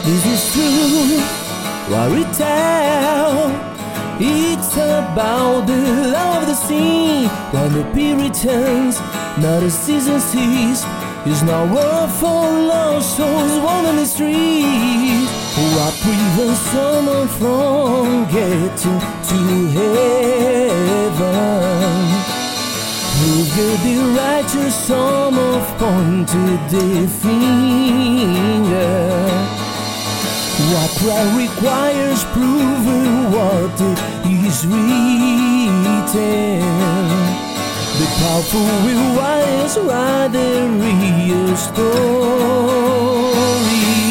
Is this true? Fairy tale. It's about the love of the sea. When the P returns, not a season cease. It's not worth for lost souls wandering the streets. What prevents someone from getting to heaven? Who gave the righteous some of pointed their finger? What prayer requires proving what is written? The powerful will wise write the real story.